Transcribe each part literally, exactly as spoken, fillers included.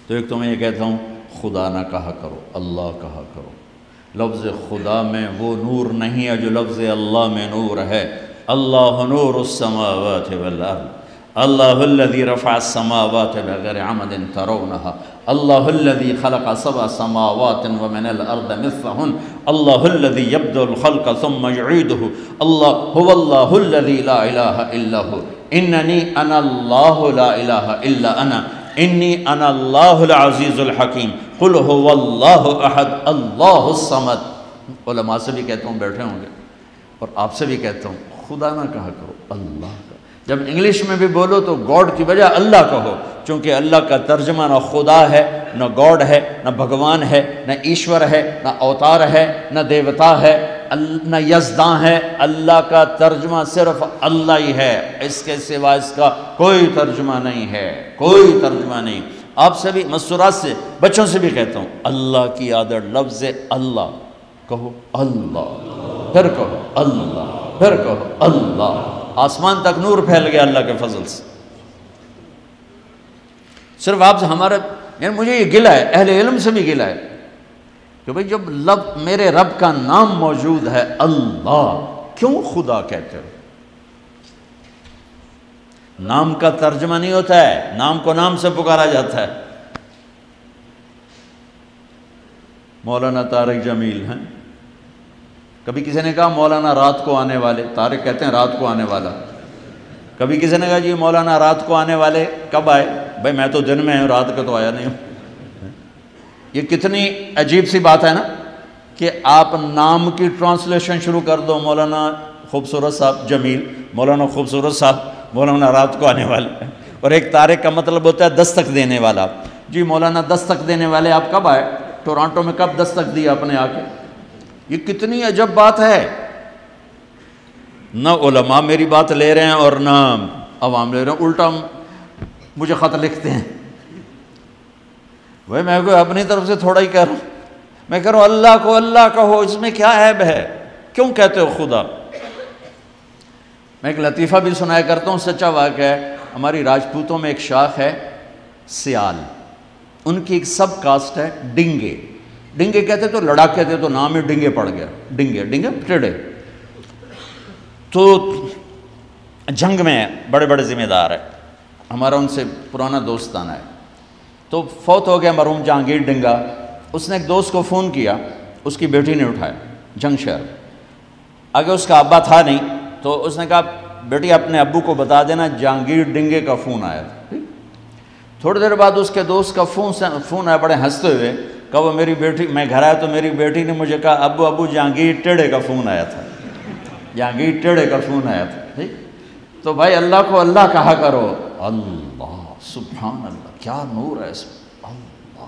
تو ایک تو میں یہ کہتا ہوں خدا نہ کہا کرو، اللہ کہا کرو۔ لفظ خدا میں وہ نور نہیں ہے جو لفظ اللہ میں نور ہے۔ اللہ نور السماوات والارض، اللہ الذی رفع السماوات بغیر عمد ترونہا، اللہ الذی خلق سبع سماوات ومن الارض مثلہن، اللہ الذی یبدأ الخلق ثم یعیدہ، اللہ هو اللہ الذی لا الہ الا ہو، اننی انا اللہ لا الہ الا انا، انی انا اللہ العزیز الحکیم، قل هو اللہ احد اللہ الصمد۔ علماء سے بھی کہتا ہوں، بیٹھے ہوں گے، اور آپ سے بھی کہتا ہوں خدا نہ کہا کرو، اللہ کا۔ جب انگلش میں بھی بولو تو گاڈ کی بجائے اللہ کہو، چونکہ اللہ کا ترجمہ نہ خدا ہے، نہ گاڈ ہے، نہ بھگوان ہے، نہ ایشور ہے، نہ اوتار ہے، نہ دیوتا ہے، نہ یزداں ہے۔ اللہ کا ترجمہ صرف اللہ ہی ہے، اس کے سوا اس کا کوئی ترجمہ نہیں ہے، کوئی ترجمہ نہیں۔ آپ سے بھی مستورات سے بچوں سے بھی کہتا ہوں، اللہ کی عادت لفظ اللہ کہو، اللہ پھر کہو اللہ پھر کہو اللہ، آسمان تک نور پھیل گیا اللہ کے فضل سے۔ صرف آپ سے ہمارا، یعنی مجھے یہ گلہ ہے، اہل علم سے بھی گلہ ہے کہ بھئی جب لفظ میرے رب کا نام موجود ہے اللہ، کیوں خدا کہتے ہو؟ نام کا ترجمہ نہیں ہوتا ہے، نام کو نام سے پکارا جاتا ہے۔ مولانا طارق جمیل ہیں، کبھی کسی نے کہا مولانا رات کو آنے والے، طارق کہتے ہیں رات کو آنے والا۔ کبھی کسی نے کہا جی مولانا رات کو آنے والے کب آئے؟ بھائی میں تو دن میں ہوں، رات کو تو آیا نہیں ہوں۔ یہ کتنی عجیب سی بات ہے نا کہ آپ نام کی ٹرانسلیشن شروع کر دو، مولانا خوبصورت صاحب جمیل، مولانا خوبصورت صاحب، مولانا رات کو آنے والے، اور ایک طارق کا مطلب ہوتا ہے دستک دینے والا۔ جی مولانا دستک دینے والے آپ کب آئے؟ ٹورانٹو میں کب دستک دی آپ نے آ کے؟ یہ کتنی عجب بات ہے۔ نہ علماء میری بات لے رہے ہیں اور نہ عوام لے رہے ہیں، الٹا مجھے خط لکھتے ہیں۔ بھائی میں کوئی اپنی طرف سے تھوڑا ہی کہہ رہا ہوں، میں کہہ رہا ہوں اللہ کو اللہ کہو، اس میں کیا عیب ہے؟ کیوں کہتے ہو خدا؟ میں ایک لطیفہ بھی سنایا کرتا ہوں، سچا واقعہ ہے۔ ہماری راجپوتوں میں ایک شاخ ہے سیال، ان کی ایک سب کاسٹ ہے ڈنگے۔ ڈنگے کہتے تو لڑا کہتے تو نام ہی ڈنگے پڑ گیا، ڈنگے ڈنگے ٹیڑے۔ تو جنگ میں بڑے بڑے ذمہ دار ہے، ہمارا ان سے پرانا دوستانہ ہے۔ تو فوت ہو گیا مرحوم جہانگیر ڈنگا، اس نے ایک دوست کو فون کیا، اس کی بیٹی نے اٹھایا، جنگ شہر آگے اس کا ابا تھا نہیں، تو اس نے کہا بیٹی اپنے ابو کو بتا دینا جہانگیر ڈنگے کا فون آیا تھا۔ تھوڑی دیر بعد اس کے دوست کا فون فون آیا، بڑے ہنستے ہوئے، کہا وہ میری بیٹی، میں گھر آیا تو میری بیٹی نے مجھے کہا ابو ابو جہانگیر ٹیڑے کا فون آیا تھا، جہانگیر ٹیڑے کا فون آیا تھا۔ ٹھیک، تو بھائی اللہ کو اللہ کہا کرو، اللہ سبحان اللہ، کیا نور ہے اس میں، اللہ،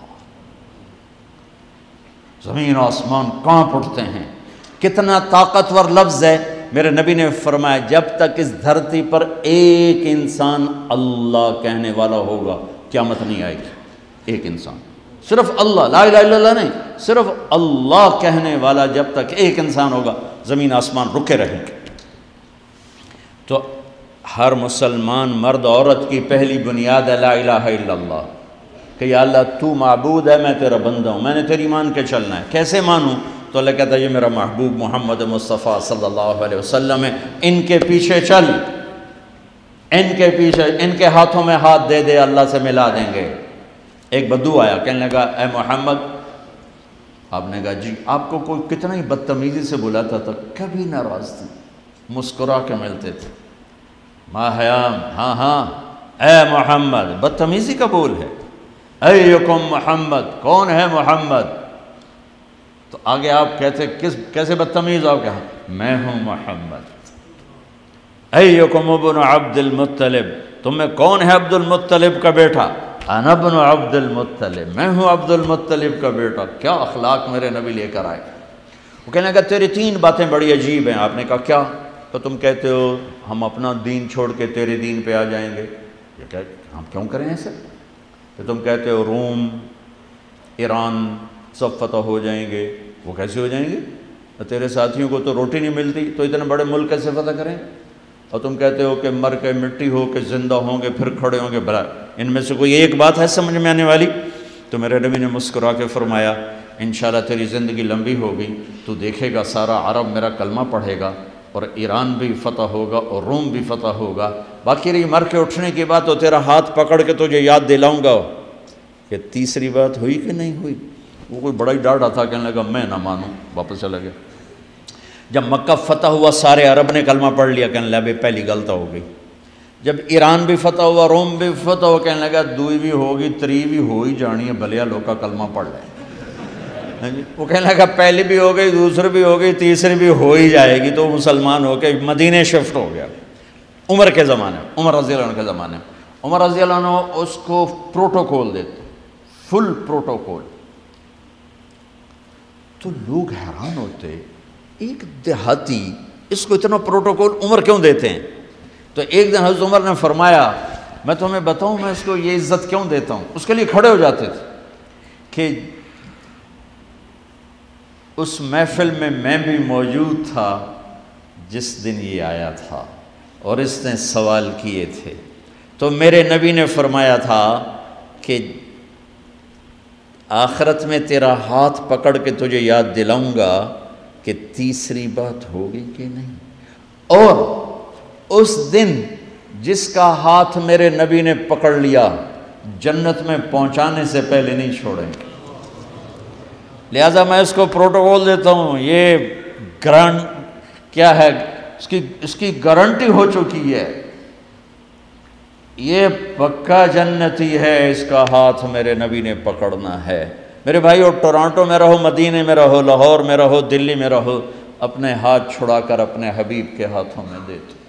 زمین و آسمان کانپ اٹھتے ہیں، کتنا طاقتور لفظ ہے۔ میرے نبی نے فرمایا جب تک اس دھرتی پر ایک انسان اللہ کہنے والا ہوگا قیامت نہیں آئے گی۔ ایک انسان، صرف اللہ، لا الہ الا اللہ نہیں، صرف اللہ کہنے والا جب تک ایک انسان ہوگا زمین آسمان رکے رہیں گے۔ تو ہر مسلمان مرد عورت کی پہلی بنیاد ہے لا الہ الا اللہ، کہ یا اللہ تو معبود ہے، میں تیرا بندہ ہوں، میں نے تیری مان کے چلنا ہے۔ کیسے مانوں؟ تو اللہ کہتا ہے یہ میرا محبوب محمد مصطفیٰ صلی اللہ علیہ وسلم ہے، ان کے پیچھے چل، ان کے پیچھے، ان کے ہاتھوں میں ہاتھ دے دے، اللہ سے ملا دیں گے۔ ایک بدو آیا، کہنے لگا اے محمد، آپ نے کہا جی، آپ کو کوئی کتنا ہی بدتمیزی سے بلاتا تھا، کبھی ناراض تھے، مسکرا کے ملتے تھے، ما حیام، ہاں ہاں اے محمد، بدتمیزی کا بول ہے، ایکم محمد، کون ہے محمد؟ تو آگے آپ کہتے کس کیسے بدتمیز ہو؟ کہا میں ہوں محمد۔ ایکم ابن عبد المطلب، تم میں کون ہے عبد المطلب کا بیٹا؟ انا ابن عبد المطلب، میں ہوں عبد المطلب کا بیٹا۔ کیا اخلاق میرے نبی لے کر آئے۔ وہ کہنے لگا تیری تین باتیں بڑی عجیب ہیں۔ آپ نے کہا کیا؟ تو تم کہتے ہو ہم اپنا دین چھوڑ کے تیرے دین پہ آ جائیں گے۔ یہ کہ ہم کیوں کریں ایسے؟ تو تم کہتے ہو روم، ایران سب فتح ہو جائیں گے۔ وہ کیسے ہو جائیں گے؟ تیرے ساتھیوں کو تو روٹی نہیں ملتی، تو اتنے بڑے ملک کیسے فتح کریں؟ اور تم کہتے ہو کہ مر کے مٹی ہو کے زندہ ہوں گے، پھر کھڑے ہوں گے۔ بھلا ان میں سے کوئی ایک بات ہے سمجھ میں آنے والی؟ تو میرے نبی نے مسکرا کے فرمایا انشاءاللہ تیری زندگی لمبی ہوگی، تو دیکھے گا سارا عرب میرا کلمہ پڑھے گا اور ایران بھی فتح ہوگا اور روم بھی فتح ہوگا، باقی رہی مر کے اٹھنے کی بات تو تیرا ہاتھ پکڑ کے تجھے یاد دلاؤں گا کہ تیسری بات ہوئی کہ نہیں ہوئی۔ وہ کوئی بڑا ہی ڈاڑا تھا، کہنے لگا میں نہ مانوں، واپس چلا گیا۔ جب مکہ فتح ہوا سارے عرب نے کلمہ پڑھ لیا، کہنے لگا بے پہلی غلط ہو گئی۔ جب ایران بھی فتح ہوا، روم بھی فتح ہوا، کہنے لگا دوئی بھی ہوگی تری بھی ہو ہی جانی ہے، بھلیا لوگ کا کلمہ پڑھ لیں۔ وہ کہنے لگا پہلی بھی ہو گئی، دوسری بھی ہو گئی، تیسری بھی ہو ہی جائے گی، تو مسلمان ہو کے مدینے شفٹ ہو گیا۔ عمر کے زمانے میں، عمر رضی اللہ عنہ کے زمانے میں، عمر رضی اللہ عنہ اس کو پروٹوکول دیتے، فل پروٹوکول۔ تو لوگ حیران ہوتے، ایک دیہاتی اس کو اتنا پروٹوکول عمر کیوں دیتے ہیں؟ تو ایک دن حضرت عمر نے فرمایا میں تمہیں بتاؤں میں اس کو یہ عزت کیوں دیتا ہوں؟ اس کے لیے کھڑے ہو جاتے تھے کہ اس محفل میں میں بھی موجود تھا جس دن یہ آیا تھا اور اس نے سوال کیے تھے، تو میرے نبی نے فرمایا تھا کہ آخرت میں تیرا ہاتھ پکڑ کے تجھے یاد دلاؤں گا کہ تیسری بات ہوگی کہ نہیں، اور اس دن جس کا ہاتھ میرے نبی نے پکڑ لیا جنت میں پہنچانے سے پہلے نہیں چھوڑیں گے۔ لہٰذا میں اس کو پروٹوکول دیتا ہوں، یہ گرانٹ کیا ہے، اس کی اس کی گارنٹی ہو چکی ہے، یہ پکا جنتی ہے، اس کا ہاتھ میرے نبی نے پکڑنا ہے۔ میرے بھائیو، ٹورانٹو میں رہو، مدینے میں رہو، لاہور میں رہو، دلی میں رہو، اپنے ہاتھ چھڑا کر اپنے حبیب کے ہاتھوں میں دے دو۔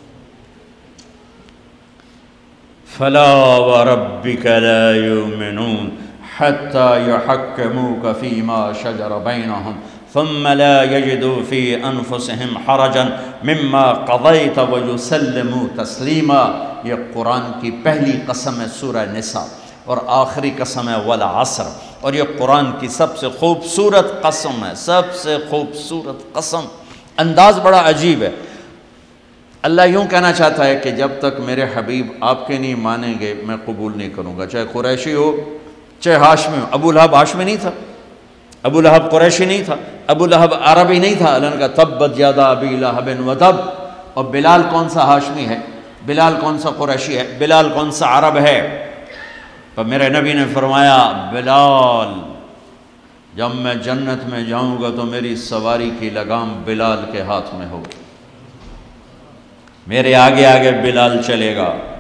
فَلَا وَرَبِّكَ لَا يُؤْمِنُونَ حَتَّى يُحَكِّمُوكَ فِي مَا شَجَرَ بَيْنَهُمْ ثُمَّ لَا يَجِدُوا فِي أَنفُسِهِمْ حَرَجًا مِمَّا قَضَيْتَ وَيُسَلِّمُوا تَسْلِيمًا۔ یہ قرآن کی پہلی قسم ہے سورہ نساء، اور آخری قسم ہے والعصر، اور یہ قرآن کی سب سے خوبصورت قسم ہے، سب سے خوبصورت قسم۔ انداز بڑا عجیب ہے۔ اللہ یوں کہنا چاہتا ہے کہ جب تک میرے حبیب آپ کے نہیں مانیں گے میں قبول نہیں کروں گا، چاہے قریشی ہو چاہے ہاشمی ہو۔ ابو لہب ہاشمی نہیں تھا، ابو لہب قریشی نہیں تھا، ابو لہب عربی نہیں تھا، اللہ نے کہا تبت یدا ابی لہب وتب۔ اور بلال کون سا ہاشمی ہے، بلال کون سا قریشی ہے، بلال کون سا عرب ہے؟ پر میرے نبی نے فرمایا بلال جب میں جنت میں جاؤں گا تو میری سواری کی لگام بلال کے ہاتھ میں ہوگی، میرے آگے آگے بلال چلے گا۔